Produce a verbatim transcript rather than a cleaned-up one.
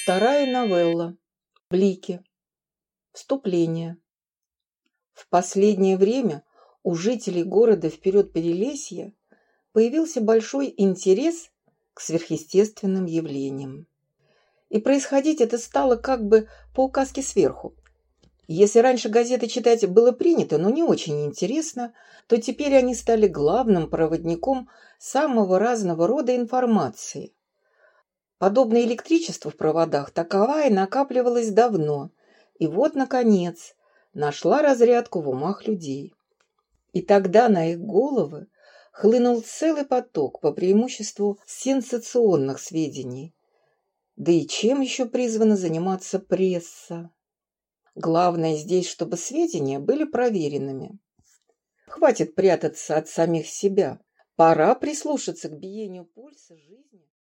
Вторая новелла. Блики. Вступление. В последнее время у жителей города Вперед-Перелесья появился большой интерес к сверхъестественным явлениям. И происходить это стало как бы по указке сверху. Если раньше газеты читать было принято, но не очень интересно, то теперь они стали главным проводником самого разного рода информации. Подобное электричество в проводах таковая накапливалось давно, и вот, наконец, нашла разрядку в умах людей. И тогда на их головы хлынул целый поток, по преимуществу сенсационных сведений. Да и чем еще призвана заниматься пресса? Главное здесь, чтобы сведения были проверенными. Хватит прятаться от самих себя. Пора прислушаться к биению пульса жизни.